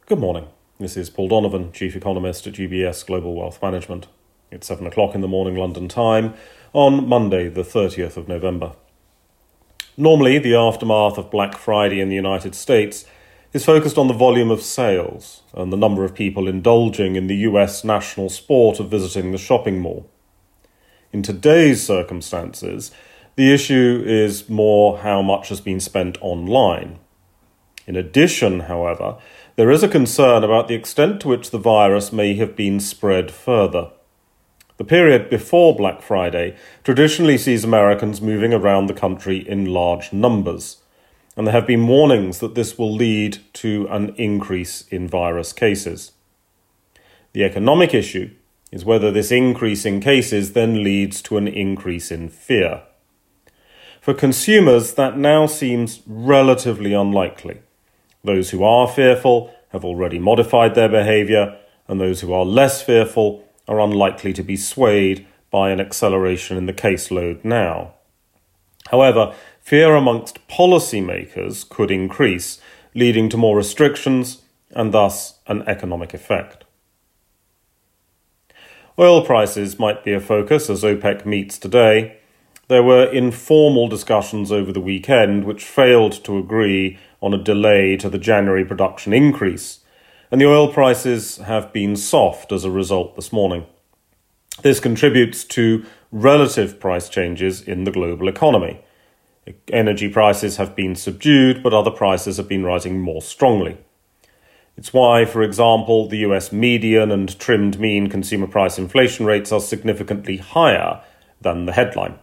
Good morning. This is Paul Donovan, Chief Economist at UBS Global Wealth Management. It's 7 o'clock in the morning London time on Monday, the 30th of November. Normally, the aftermath of Black Friday in the United States is focused on the volume of sales and the number of people indulging in the US national sport of visiting the shopping mall. In today's circumstances, the issue is more how much has been spent online. In addition, however, there is a concern about the extent to which the virus may have been spread further. The period before Black Friday traditionally sees Americans moving around the country in large numbers, and there have been warnings that this will lead to an increase in virus cases. The economic issue is whether this increase in cases then leads to an increase in fear. For consumers, that now seems relatively unlikely. Those who are fearful have already modified their behaviour, and those who are less fearful are unlikely to be swayed by an acceleration in the caseload now. However, fear amongst policymakers could increase, leading to more restrictions and thus an economic effect. Oil prices might be a focus as OPEC meets today. There were informal discussions over the weekend which failed to agree on a delay to the January production increase, and the oil prices have been soft as a result this morning. This contributes to relative price changes in the global economy. Energy prices have been subdued, but other prices have been rising more strongly. It's why, for example, the US median and trimmed mean consumer price inflation rates are significantly higher than the headline.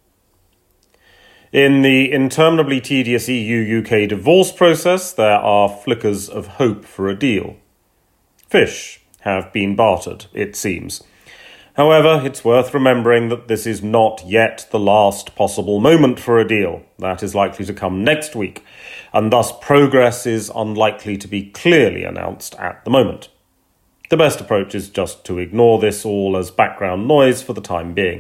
In the interminably tedious EU-UK divorce process, there are flickers of hope for a deal. Fish have been bartered, it seems. However, it's worth remembering that this is not yet the last possible moment for a deal. That is likely to come next week, and thus progress is unlikely to be clearly announced at the moment. The best approach is just to ignore this all as background noise for the time being.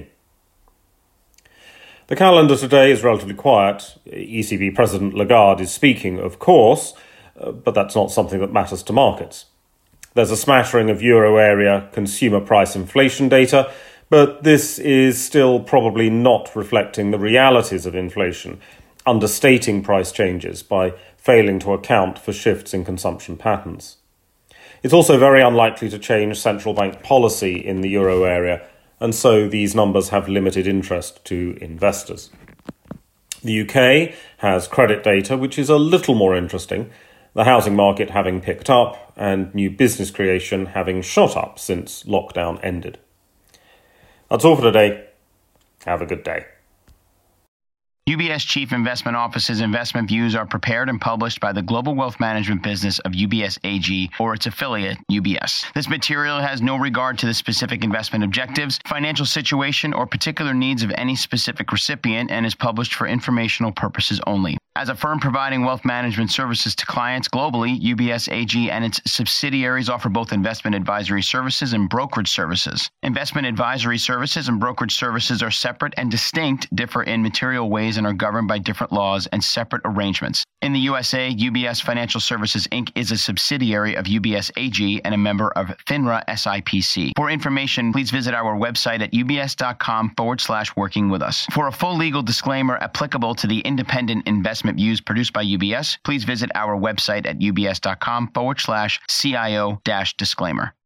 The calendar today is relatively quiet. ECB President Lagarde is speaking, of course, but that's not something that matters to markets. There's a smattering of euro area consumer price inflation data, but this is still probably not reflecting the realities of inflation, understating price changes by failing to account for shifts in consumption patterns. It's also very unlikely to change central bank policy in the euro area, and so these numbers have limited interest to investors. The UK has credit data which is a little more interesting, the housing market having picked up and new business creation having shot up since lockdown ended. That's all for today. Have a good day. UBS Chief Investment Office's investment views are prepared and published by the global wealth management business of UBS AG or its affiliate, UBS. This material has no regard to the specific investment objectives, financial situation, or particular needs of any specific recipient and is published for informational purposes only. As a firm providing wealth management services to clients globally, UBS AG and its subsidiaries offer both investment advisory services and brokerage services. Investment advisory services and brokerage services are separate and distinct, differ in material ways, and are governed by different laws and separate arrangements. In the USA, UBS Financial Services Inc. is a subsidiary of UBS AG and a member of FINRA SIPC. For information, please visit our website at ubs.com/working with us. For a full legal disclaimer applicable to the independent investment views produced by UBS, please visit our website at ubs.com/CIO-disclaimer.